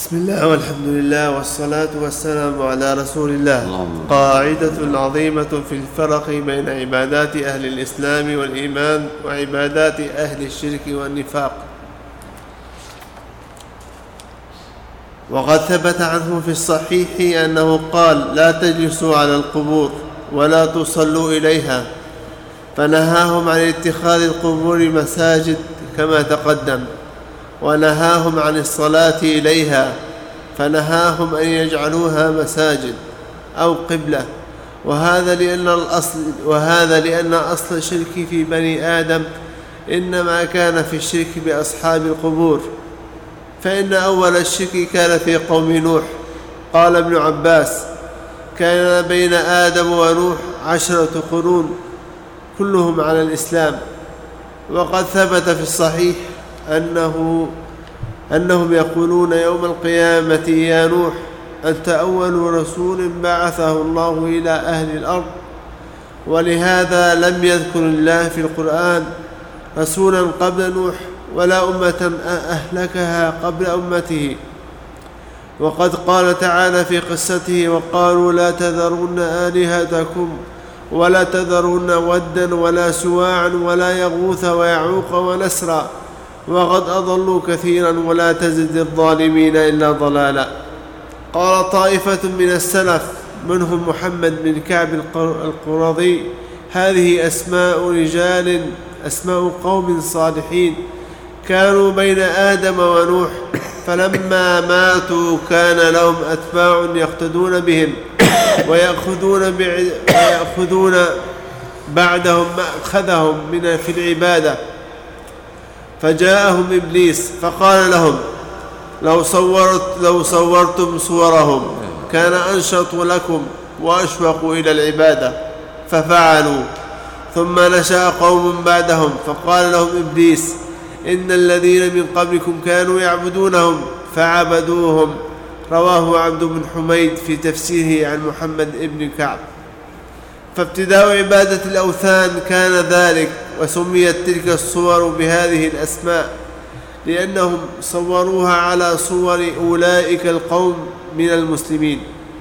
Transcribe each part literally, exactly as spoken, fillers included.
بسم الله والحمد لله والصلاة والسلام على رسول الله. قاعدة عظيمة في الفرق بين عبادات أهل الإسلام والإيمان وعبادات أهل الشرك والنفاق. وقد ثبت عنه في الصحيح أنه قال: لا تجلسوا على القبور ولا تصلوا إليها، فنهاهم عن اتخاذ القبور مساجد كما تقدم، ونهاهم عن الصلاة إليها، فنهاهم أن يجعلوها مساجد أو قبلة. وهذا لأن الأصل وهذا لأن أصل الشرك في بني آدم إنما كان في الشرك بأصحاب القبور، فإن أول الشرك كان في قوم نوح. قال ابن عباس: كان بين آدم ونوح عشرة قرون كلهم على الإسلام. وقد ثبت في الصحيح أنه أنهم يقولون يوم القيامة: يا نوح، أنت أول رسول بعثه الله إلى أهل الأرض. ولهذا لم يذكر الله في القرآن رسولا قبل نوح ولا أمة أهلكها قبل أمته. وقد قال تعالى في قصته: وقالوا لا تذرون آلهتكم ولا تذرون ودا ولا سواعا ولا يغوث ويعوق ونسرا وقد أضلوا كثيرا ولا تزد الظالمين إلا ضلالا. قال طائفة من السلف منهم محمد بن كعب القرظي: هذه أسماء رجال أسماء قوم صالحين كانوا بين آدم ونوح، فلما ماتوا كان لهم أتباع يقتدون بهم ويأخذون, ويأخذون بعدهم مأخذهم من في العبادة. فجاءهم إبليس فقال لهم: لو, صورت لو صورتم صورهم كان أنشط لكم وأشوق إلى العبادة، ففعلوا. ثم نشأ قوم بعدهم فقال لهم إبليس: إن الذين من قبلكم كانوا يعبدونهم فعبدوهم. رواه عبد بن حميد في تفسيره عن محمد بن كعب. فابتداء عبادة الأوثان كان ذلك، وسميت تلك الصور بهذه الأسماء لأنهم صوروها على صور أولئك القوم من المسلمين.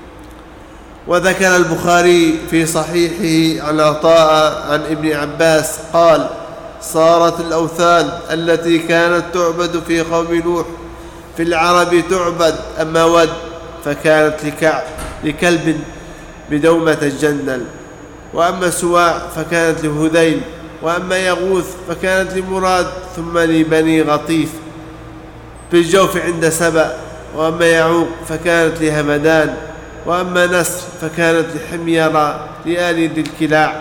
وذكر البخاري في صحيحه عن عطاء عن ابن عباس قال: صارت الأوثان التي كانت تعبد في قوم نوح في العرب تعبد أما ود، فكانت لكلب بدومة الجندل، وأما سواع فكانت لهذيل، وأما يغوث فكانت لمراد، ثم لبني غطيف بالجوف عند سبأ، وأما يعوق فكانت لهمدان، وأما نسر فكانت لحميرة لآل ذي الكلاع.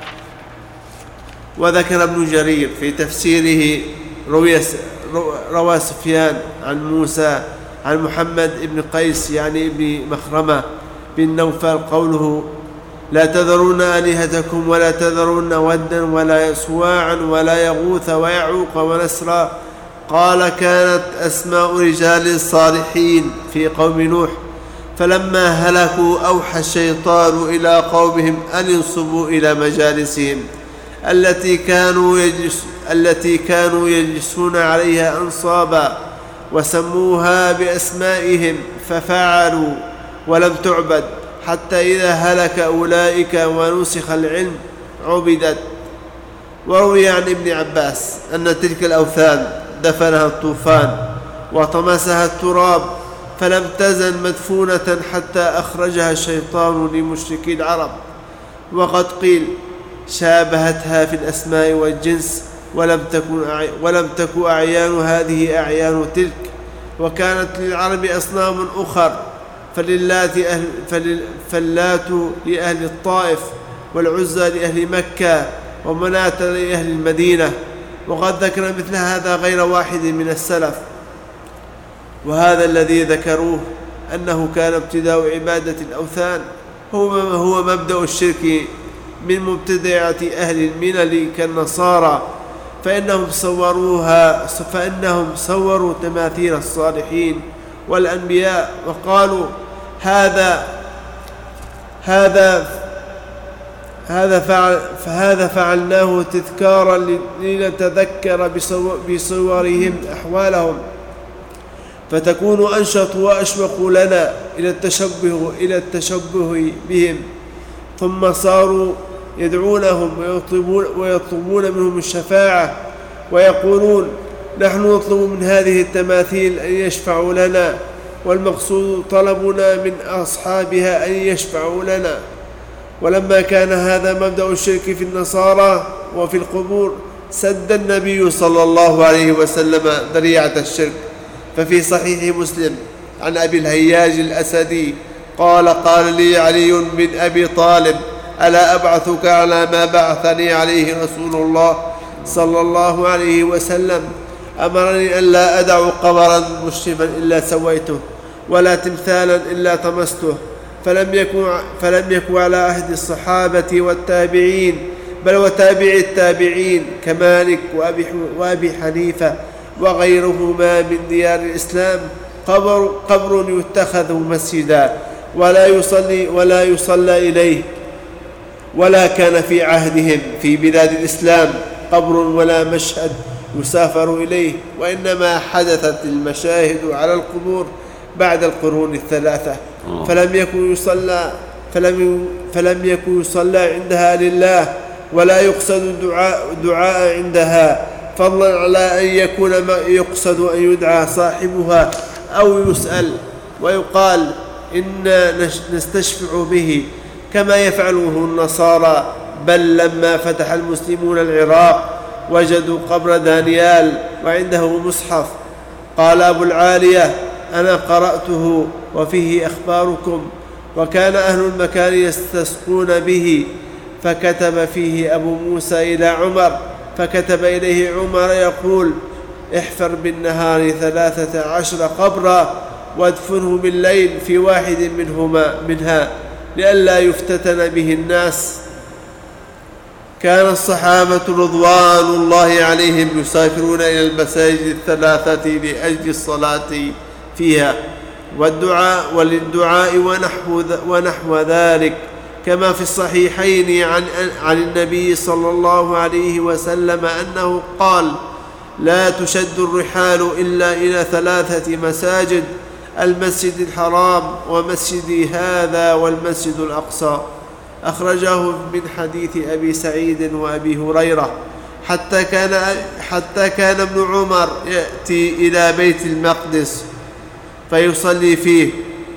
وذكر ابن جرير في تفسيره روى سفيان عن موسى عن محمد بن قيس يعني ابن مخرمة بن نوفل قوله: لا تذرون آلهتكم ولا تذرون ودا ولا سواعا ولا يغوث ويعوق ونسرا. قال: كانت أسماء رجال صالحين في قوم نوح، فلما هلكوا أوحى الشيطان إلى قومهم أن ينصبوا إلى مجالسهم التي كانوا يجلس التي كانوا يجلسون عليها أنصابا، وسموها بأسمائهم، ففعلوا ولم تعبد حتى إذا هلك أولئك ونسخ العلم عبدت. وروي عن ابن عباس أن تلك الأوثان دفنها الطوفان وطمسها التراب، فلم تزل مدفونة حتى أخرجها الشيطان لمشركي العرب. وقد قيل: شابهتها في الأسماء والجنس، ولم تكن ولم تكن أعيان هذه أعيان تلك. وكانت للعرب أصنام أخر، فللات أهل فاللات لأهل الطائف، والعزى لأهل مكة، ومناة لأهل المدينة. وقد ذكر مثل هذا غير واحد من السلف. وهذا الذي ذكروه أنه كان ابتداء عبادة الأوثان هو مبدأ الشرك من مبتدعة أهل الملل كالنصارى، فإنهم صوروها فإنهم صوروا تماثيل الصالحين والأنبياء، وقالوا: هذا هذا هذا فعل فهذا فعلناه تذكارا لنتذكر بصورهم أحوالهم. فتكون أنشط وأشوق لنا إلى التشبه, إلى التشبه بهم. ثم صاروا يدعونهم ويطلبون, ويطلبون منهم الشفاعة ويقولون نحن نطلب من هذه التماثيل أن يشفعوا لنا، والمقصود طلبنا من أصحابها أن يشفعوا لنا. ولما كان هذا مبدأ الشرك في النصارى وفي القبور سد النبي صلى الله عليه وسلم ذريعة الشرك. ففي صحيح مسلم عن أبي الهياج الأسدي قال قال لي علي بن أبي طالب ألا أبعثك على ما بعثني عليه رسول الله صلى الله عليه وسلم؟ أمرني أن لا أدع قبرا مشرفا إلا سويته، ولا تمثالا إلا طمسته. فلم يكن, فلم يكن على عهد الصحابة والتابعين بل وتابع التابعين كمالك وأبي, وأبي حنيفة وغيرهما من ديار الإسلام قبر, قبر يتخذ مسجدا ولا يصلي, ولا يصلى إليه، ولا كان في عهدهم في بلاد الإسلام قبر ولا مشهد يسافر إليه، وإنما حدثت المشاهد على القبور بعد القرون الثلاثة. فلم يكن يصلى فلم, فلم يكن يصلى عندها لله، ولا يقصد الدعاء دعاء عندها، فضلا على أن يكون ما يقصد أن يدعى صاحبها أو يسأل ويقال إنا نستشفع به كما يفعله النصارى. بل لما فتح المسلمون العراق وجدوا قبر دانيال وعنده مصحف. قال أبو العالية أنا قرأته وفيه أخباركم. وكان أهل المكان يستسقون به، فكتب فيه أبو موسى إلى عمر، فكتب إليه عمر يقول احفر بالنهار ثلاثة عشر قبرا وادفنه بالليل في واحد منهما منها لئلا يفتتن به الناس. كان الصحابة رضوان الله عليهم يسافرون إلى المساجد الثلاثة لأجل الصلاة فيها والدعاء وللدعاء ونحو, ونحو ذلك، كما في الصحيحين عن, عن النبي صلى الله عليه وسلم أنه قال لا تشد الرحال إلا إلى ثلاثة مساجد: المسجد الحرام ومسجدي هذا والمسجد الأقصى. أخرجه من حديث أبي سعيد وأبي هريرة. حتى كان, حتى كان ابن عمر يأتي إلى بيت المقدس فيصلي فيه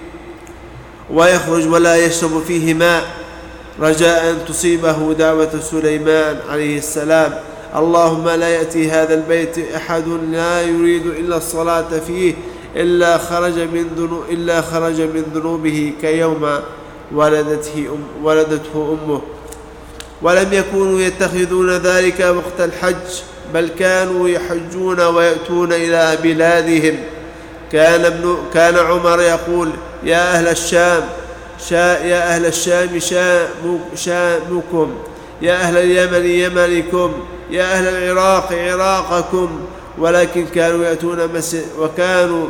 ويخرج ولا يشرب فيه ماء رجاء أن تصيبه دعوة سليمان عليه السلام: اللهم لا يأتي هذا البيت أحد لا يريد إلا الصلاة فيه إلا خرج من ذنوب إلا خرج من ذنوبه كيوم ولدته, أم ولدته أمه. ولم يكونوا يتخذون ذلك وقت الحج، بل كانوا يحجون ويأتون إلى بلادهم. كان, ابن كان عمر يقول: يا أهل الشام شا يا أهل الشام شام شامكم، يا أهل اليمن يمنكم، يا أهل العراق عراقكم. ولكن كانوا يأتون مسجد وكانوا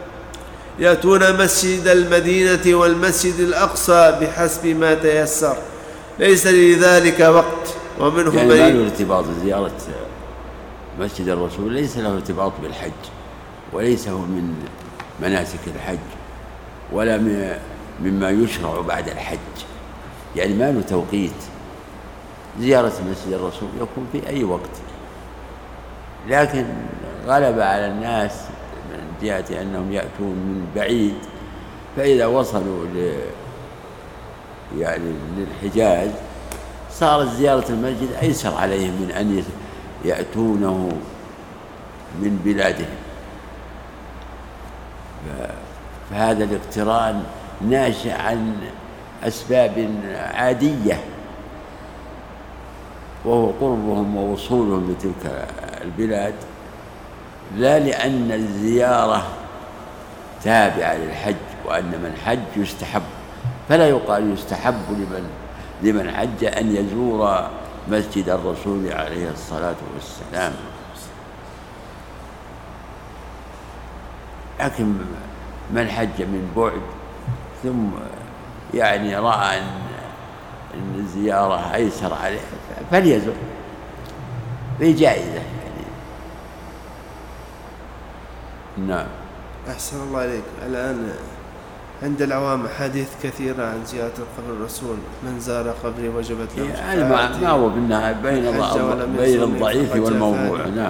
يأتون مسجد المدينة والمسجد الأقصى بحسب ما تيسر، ليس لذلك وقت. ومنهم يعني ما له ارتباط زيارة مسجد الرسول، ليس له ارتباط بالحج، وليس هو من مناسك الحج، ولا مما يشرع بعد الحج، يعني ما له توقيت. زيارة مسجد الرسول يكون في أي وقت، لكن غلب على الناس من جهة أنهم يأتون من بعيد، فإذا وصلوا ل يعني للحجاز صارت زيارة المسجد أيسر عليهم من أن يأتونه من بلادهم. فهذا الاقتران ناشئ عن أسباب عادية، وهو قربهم ووصولهم لتلك البلاد، لا لأن الزيارة تابعة للحج، وأن من حج يستحب، فلا يقال يستحب لمن لمن حج أن يزور مسجد الرسول عليه الصلاة والسلام. لكن من حج من بعد ثم يعني رأى أن الزيارة أيسر عليه فليزر، في جائزة يعني. نعم. أحسن الله عليك. الآن عند العوام حديث كثيرة عن زيارة قبر الرسول، من زار قبري وجبت له يعني ما ما هو بالنهاية بين بين الضعيف والموضوع. نعم.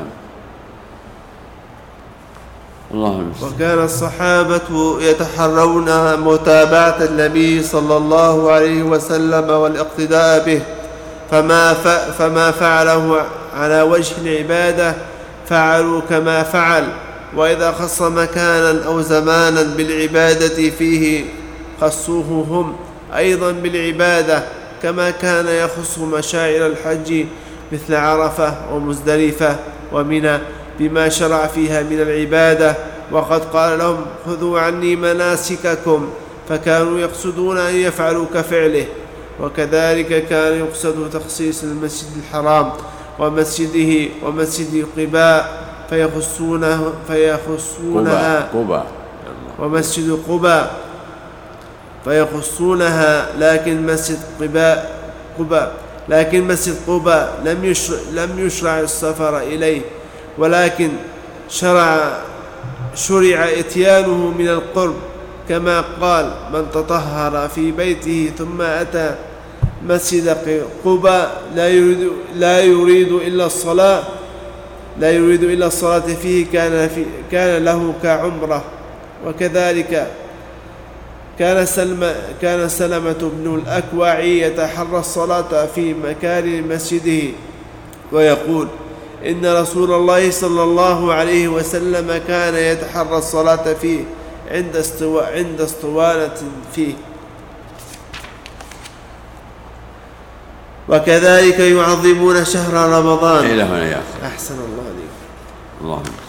الله المستعان. وكان الصحابة يتحرون متابعة النبي صلى الله عليه وسلم والاقتداء به، فما فما فعله على وجه العبادة فعلوا كما فعل، وإذا خص مكانا أو زمانا بالعبادة فيه خصوه هم أيضا بالعبادة، كما كان يخص مشاعر الحج مثل عرفة ومزدلفة ومنى بما شرع فيها من العبادة. وقد قال لهم خذوا عني مناسككم، فكانوا يقصدون أن يفعلوا كفعله. وكذلك كان يقصد تخصيص المسجد الحرام ومسجده ومسجد قباء فيخصونه فيخصونها قباء ومسجد قباء فيخصونها، لكن مسجد قباء قباء لكن مسجد قباء لم يشرع, لم يشرع السفر إليه، ولكن شرع شرع إتيانه من القرب، كما قال من تطهر في بيته ثم أتى مسجد قباء لا يريد, لا يريد إلا الصلاة لا يريد إلا الصلاة فيه كان, في كان له كعمرة. وكذلك كان سلمة, كان سلمة بن الأكوع يتحرى الصلاة في مكان مسجده ويقول إن رسول الله صلى الله عليه وسلم كان يتحرى الصلاة فيه عند استواء عند اسطوانة فيه. وكذلك يعظمون شهر رمضان. إلى هنا يا أخي. أحسن الله عليك. الله